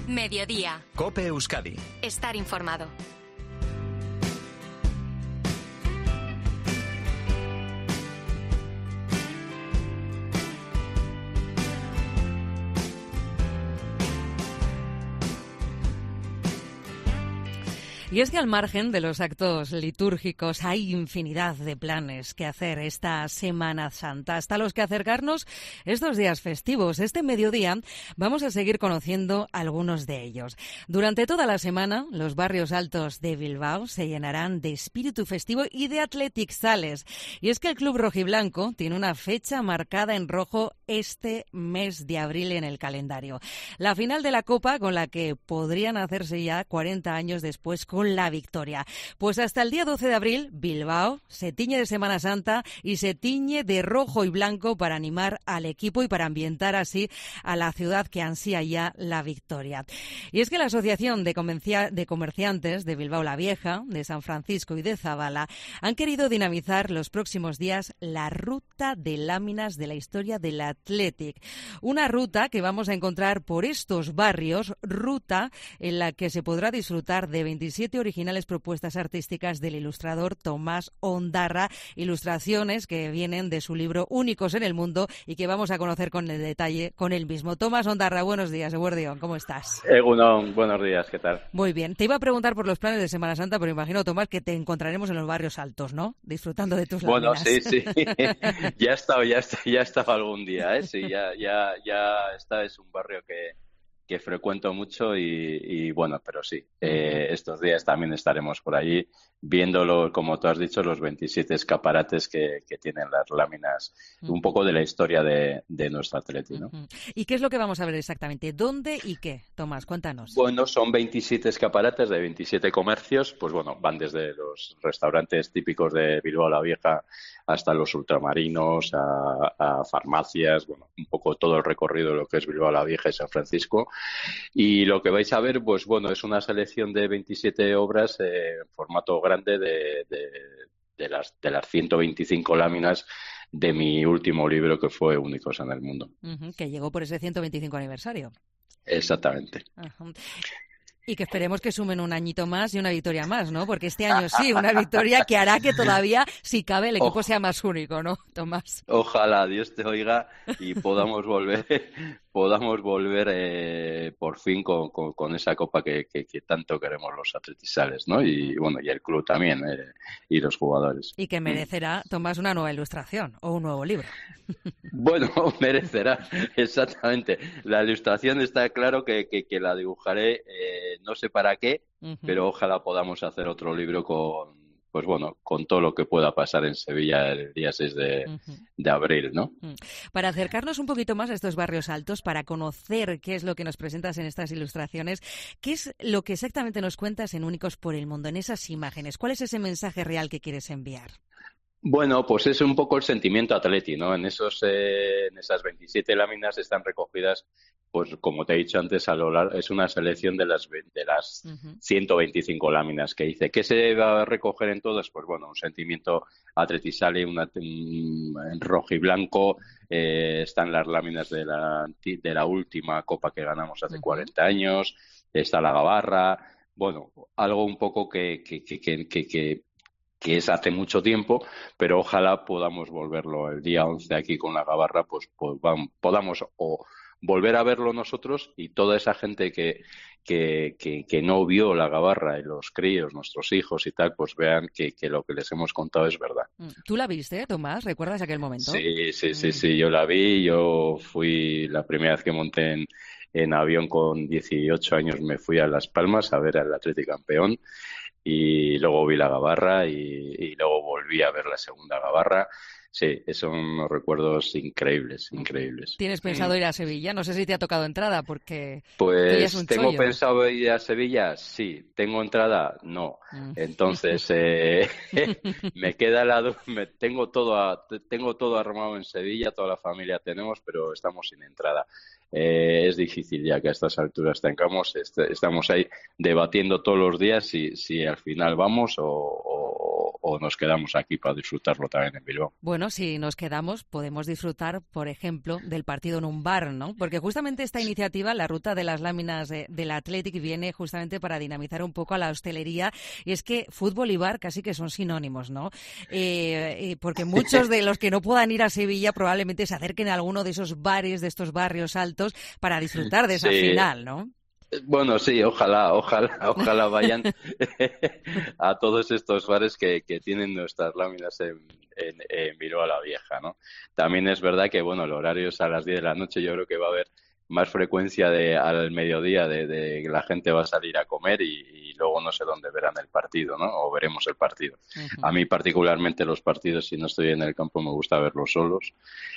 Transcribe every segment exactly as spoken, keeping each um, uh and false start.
Mediodía. COPE Euskadi. Estar informado. Y es que al margen de los actos litúrgicos hay infinidad de planes que hacer esta Semana Santa, hasta los que acercarnos estos días festivos. Este mediodía vamos a seguir conociendo algunos de ellos. Durante toda la semana, los barrios altos de Bilbao se llenarán de espíritu festivo y de athletic sales. Y es que el Club Rojiblanco tiene una fecha marcada en rojo este mes de abril en el calendario. La final de la Copa, con la que podrían hacerse ya cuarenta años después con la victoria. Pues hasta el día doce de abril, Bilbao se tiñe de Semana Santa y se tiñe de rojo y blanco para animar al equipo y para ambientar así a la ciudad que ansía ya la victoria. Y es que la Asociación de, Comencia- de Comerciantes de Bilbao la Vieja, de San Francisco y de Zabala han querido dinamizar los próximos días la ruta de láminas de la historia del Athletic. Una ruta que vamos a encontrar por estos barrios, ruta en la que se podrá disfrutar de veintisiete originales propuestas artísticas del ilustrador Tomás Ondarra, ilustraciones que vienen de su libro Únicos en el Mundo y que vamos a conocer con el detalle con él mismo. Tomás Ondarra, buenos días, Eguerdión, ¿cómo estás? Egunon, buenos días, ¿qué tal? Muy bien, te iba a preguntar por los planes de Semana Santa, pero imagino, Tomás, que te encontraremos en los barrios altos, ¿no? Disfrutando de tus Bueno, láminas. sí, sí, ya he estado, ya, está, ya he estado algún día, ¿eh? Sí, ya, ya, ya está, es un barrio que... que frecuento mucho y, y bueno, pero sí, eh, estos días también estaremos por allí viéndolo, como tú has dicho, los veintisiete escaparates que, que tienen las láminas, uh-huh. un poco de la historia de, de nuestro Atleti, ¿no? Uh-huh. ¿Y qué es lo que vamos a ver exactamente? ¿Dónde y qué? Tomás, cuéntanos. Bueno, son veintisiete escaparates de veintisiete comercios, pues bueno, van desde los restaurantes típicos de Bilbao la Vieja hasta los ultramarinos, a, a farmacias, bueno, un poco todo el recorrido de lo que es Bilbao la Vieja y San Francisco. Y lo que vais a ver, pues bueno, es una selección de veintisiete obras eh, en formato grande de, de, de, las, de las ciento veinticinco láminas de mi último libro, que fue Únicos en el Mundo. Uh-huh, que llegó por ese ciento veinticinco aniversario. Exactamente. Uh-huh. Y que esperemos que sumen un añito más y una victoria más, ¿no? Porque este año sí, una victoria que hará que todavía, si cabe, el equipo o- sea más único, ¿no, Tomás? Ojalá Dios te oiga y podamos volver, podamos volver eh, por fin con, con, con esa copa que, que, que tanto queremos los atletisales, ¿no? Y bueno, y el club también, eh, y los jugadores. Y que merecerá, Tomás, una nueva ilustración o un nuevo libro. Bueno, merecerá, exactamente. La ilustración está claro que, que, que la dibujaré, eh, no sé para qué, uh-huh. pero ojalá podamos hacer otro libro con, pues bueno, con todo lo que pueda pasar en Sevilla el día seis de, uh-huh. de abril, ¿no? Uh-huh. Para acercarnos un poquito más a estos barrios altos, para conocer qué es lo que nos presentas en estas ilustraciones, ¿qué es lo que exactamente nos cuentas en Únicos por el Mundo, en esas imágenes? ¿Cuál es ese mensaje real que quieres enviar? Bueno, pues es un poco el sentimiento atleti, ¿no? En esos, eh, en esas veintisiete láminas están recogidas, pues como te he dicho antes, a lo largo, es una selección de las de las uh-huh. ciento veinticinco láminas que hice. ¿Qué se va a recoger en todas? Pues bueno, un sentimiento atletisale, una, un rojo y blanco, eh, están las láminas de la de la última copa que ganamos hace uh-huh. cuarenta años, está la gabarra, bueno, algo un poco que que que que, que, que que es hace mucho tiempo, pero ojalá podamos volverlo el día once aquí con la gabarra, pues, pues vamos, podamos o volver a verlo nosotros y toda esa gente que, que, que, que no vio la gabarra y los críos, nuestros hijos y tal, pues vean que, que lo que les hemos contado es verdad. ¿Tú la viste, Tomás? ¿Recuerdas aquel momento? Sí, sí, sí, sí, yo la vi, yo fui la primera vez que monté en, en avión con dieciocho años, me fui a Las Palmas a ver al Athletic campeón. Y luego vi la gabarra y, y luego volví a ver la segunda gabarra. Sí, son unos recuerdos increíbles, increíbles. ¿Tienes pensado ir a Sevilla? No sé si te ha tocado entrada, porque... Pues tengo chollo. pensado ir a Sevilla, sí. ¿Tengo entrada? No. Entonces, eh, me queda la duda. Me, tengo, todo a, tengo todo armado en Sevilla, toda la familia tenemos, pero estamos sin entrada. Eh, es difícil ya que a estas alturas tengamos, est- estamos ahí debatiendo todos los días si, si al final vamos o, o, o nos quedamos aquí para disfrutarlo también en Bilbao. Bueno, si nos quedamos, podemos disfrutar, por ejemplo, del partido en un bar, ¿no? Porque justamente esta iniciativa, la ruta de las láminas de, del Athletic, viene justamente para dinamizar un poco a la hostelería. Y es que fútbol y bar casi que son sinónimos, ¿no? Eh, eh, porque muchos de los que no puedan ir a Sevilla probablemente se acerquen a alguno de esos bares, de estos barrios altos, para disfrutar de esa Sí. final, ¿no? Bueno, sí, ojalá, ojalá, ojalá vayan a todos estos bares que, que tienen nuestras láminas en, en, en Bilbao la Vieja, ¿no? También es verdad que, bueno, el horario es a las diez de la noche, yo creo que va a haber más frecuencia de al mediodía de, de que la gente va a salir a comer y, y luego no sé dónde verán el partido, ¿no? O veremos el partido. Uh-huh. A mí particularmente los partidos, si no estoy en el campo, me gusta verlos solos,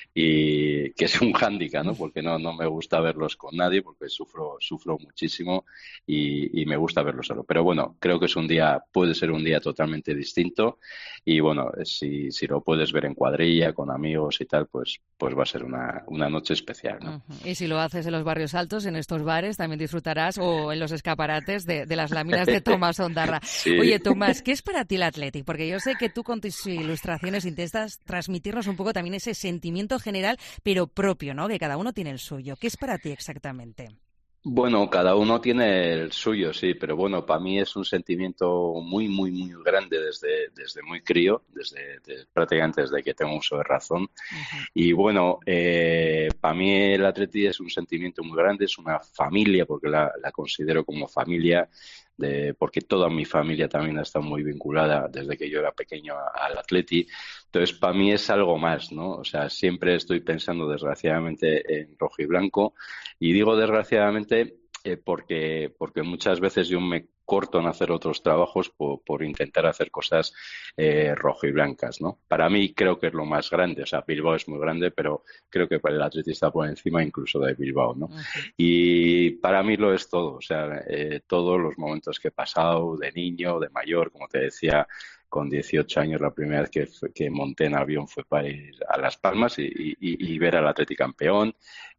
y que es un hándicap, ¿no? Porque no no me gusta verlos con nadie, porque sufro sufro muchísimo y, y me gusta verlos solo. Pero bueno, creo que es un día, puede ser un día totalmente distinto y bueno, si si lo puedes ver en cuadrilla, con amigos y tal, pues pues va a ser una una noche especial, ¿no? Uh-huh. Y si lo haces en los barrios altos, en estos bares, también disfrutarás, o en los escaparates de, de las láminas de Tomás Ondarra. Sí. Oye, Tomás, ¿qué es para ti el Athletic? Porque yo sé que tú con tus ilustraciones intentas transmitirnos un poco también ese sentimiento general, pero propio, ¿no? Que cada uno tiene el suyo. ¿Qué es para ti exactamente? Bueno, cada uno tiene el suyo, sí, pero bueno, para mí es un sentimiento muy, muy, muy grande desde, desde muy crío, desde, desde prácticamente desde que tengo uso de razón. Uh-huh. Y bueno, eh, para mí el Atleti es un sentimiento muy grande, es una familia, porque la, la considero como familia, de, porque toda mi familia también ha estado muy vinculada desde que yo era pequeño al Atleti. Entonces, para mí es algo más, ¿no? O sea, siempre estoy pensando, desgraciadamente, en rojiblanco. Y digo desgraciadamente eh, porque, porque muchas veces yo me corto en hacer otros trabajos por, por intentar hacer cosas eh, rojiblancas, ¿no? Para mí creo que es lo más grande. O sea, Bilbao es muy grande, pero creo que para el Atleti está por encima incluso de Bilbao, ¿no? Uh-huh. Y para mí lo es todo. O sea, eh, todos los momentos que he pasado de niño, de mayor, como te decía, con dieciocho años la primera vez que, fue, que monté en avión fue para ir a Las Palmas y, y, y ver al Atleti campeón.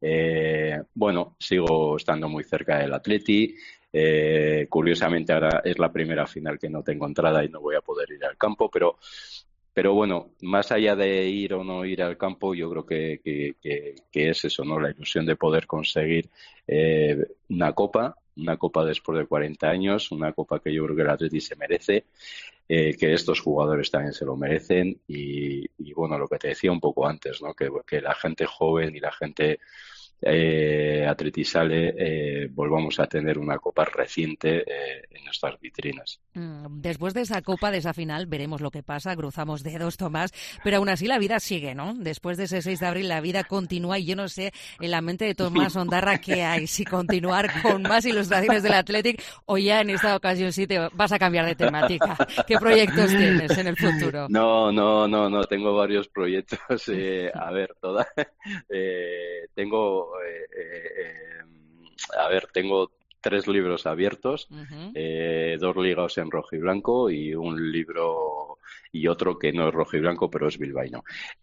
Eh, bueno, sigo estando muy cerca del Atleti. Eh, curiosamente ahora es la primera final que no tengo entrada y no voy a poder ir al campo, pero pero bueno, más allá de ir o no ir al campo, yo creo que, que, que, que es eso, ¿no? La ilusión de poder conseguir eh, una copa, una copa después de cuarenta años, una copa que yo creo que el Atleti se merece, eh, que estos jugadores también se lo merecen y, y bueno, lo que te decía un poco antes, ¿no? Que, que la gente joven y la gente eh, atletisale eh, volvamos a tener una copa reciente eh, en nuestras vitrinas. Después de esa copa, de esa final, veremos lo que pasa, cruzamos dedos, Tomás, pero aún así la vida sigue, ¿no? Después de ese seis de abril la vida continúa y yo no sé en la mente de Tomás Ondarra qué hay, si continuar con más ilustraciones del Athletic o ya en esta ocasión sí te vas a cambiar de temática. ¿Qué proyectos tienes en el futuro? No, no, no, no, tengo varios proyectos, eh, a ver, todas, eh, tengo Eh, eh, a ver, tengo tres libros abiertos, uh-huh. eh, dos ligados en rojo y blanco y un libro y otro que no es rojo y blanco pero es bilbaíno.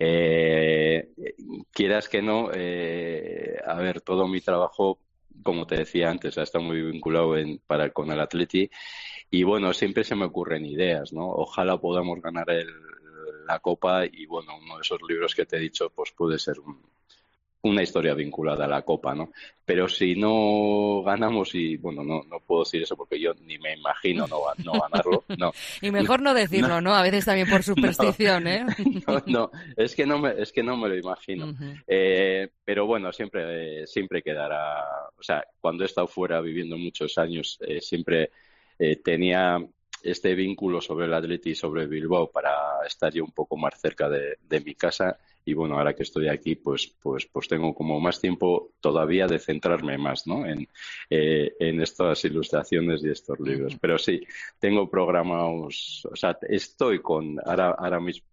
Eh, quieras que no, eh, a ver, todo mi trabajo, como te decía antes, está muy vinculado en, para, con el Atleti y bueno, siempre se me ocurren ideas, ¿no? Ojalá podamos ganar el, la Copa y bueno, uno de esos libros que te he dicho pues puede ser un una historia vinculada a la Copa, ¿no? Pero si no ganamos y, bueno, no no puedo decir eso porque yo ni me imagino no, no ganarlo, no. Y mejor no decirlo, ¿no? ¿no? A veces también por superstición, no, ¿eh? No, no, es que no me, es que no me lo imagino. Uh-huh. Eh, pero bueno, siempre, eh, siempre quedará, o sea, cuando he estado fuera viviendo muchos años, eh, siempre eh, tenía este vínculo sobre el Atleti y sobre Bilbao para estar yo un poco más cerca de, de mi casa. Y bueno, ahora que estoy aquí, pues, pues, pues tengo como más tiempo todavía de centrarme más, ¿no? En, eh, en estas ilustraciones y estos libros. Uh-huh. Pero sí, tengo programados, o sea, estoy con ahora, ahora mismo.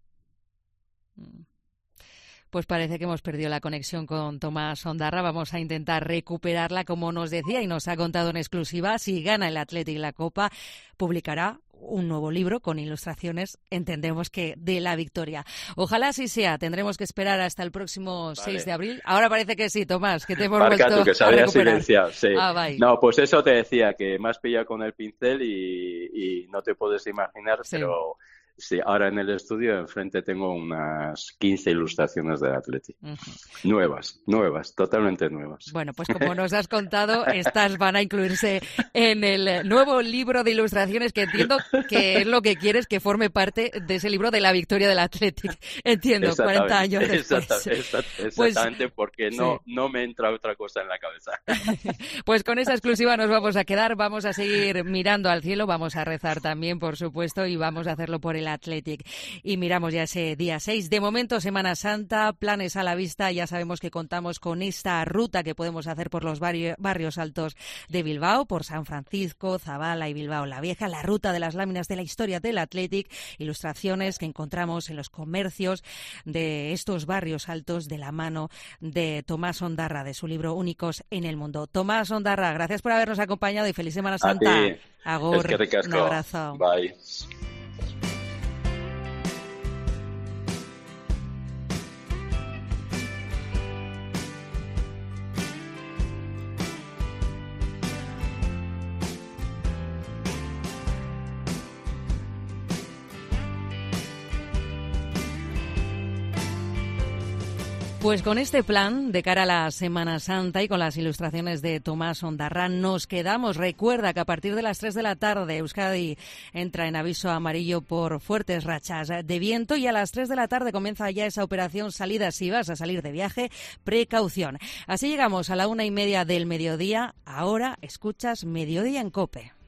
Pues parece que hemos perdido la conexión con Tomás Ondarra. Vamos a intentar recuperarla, como nos decía y nos ha contado en exclusiva. Si gana el Athletic la Copa, publicará un nuevo libro con ilustraciones, entendemos que de la victoria. Ojalá así sea. Tendremos que esperar hasta el próximo vale. seis de abril. Ahora parece que sí, Tomás, que te hemos Marca vuelto tú, que se había silenciado, sí. Ah, no, pues eso te decía, que me has pillado con el pincel y, y no te puedes imaginar, sí. pero Sí, ahora en el estudio enfrente tengo unas quince ilustraciones del Athletic. Uh-huh. Nuevas, nuevas, totalmente nuevas. Bueno, pues como nos has contado, estas van a incluirse en el nuevo libro de ilustraciones que entiendo que es lo que quieres que forme parte de ese libro de la victoria del Athletic. Entiendo, cuarenta años después. Exactamente, exactamente pues, porque no, sí. no me entra otra cosa en la cabeza. Pues con esa exclusiva nos vamos a quedar, vamos a seguir mirando al cielo, vamos a rezar también, por supuesto, y vamos a hacerlo por el Athletic. Y miramos ya ese día seis. De momento, Semana Santa, planes a la vista. Ya sabemos que contamos con esta ruta que podemos hacer por los barrio, barrios altos de Bilbao, por San Francisco, Zabala y Bilbao la Vieja, la ruta de las láminas de la historia del Athletic, ilustraciones que encontramos en los comercios de estos barrios altos de la mano de Tomás Ondarra, de su libro Únicos en el Mundo. Tomás Ondarra, gracias por habernos acompañado y feliz Semana Santa. A ti. Agur, es que un abrazo. Bye. Pues con este plan de cara a la Semana Santa y con las ilustraciones de Tomás Ondarra nos quedamos. Recuerda que a partir de las tres de la tarde Euskadi entra en aviso amarillo por fuertes rachas de viento y a las tres de la tarde comienza ya esa operación salida. Si vas a salir de viaje, precaución. Así llegamos a la una y media del mediodía. Ahora escuchas Mediodía en COPE.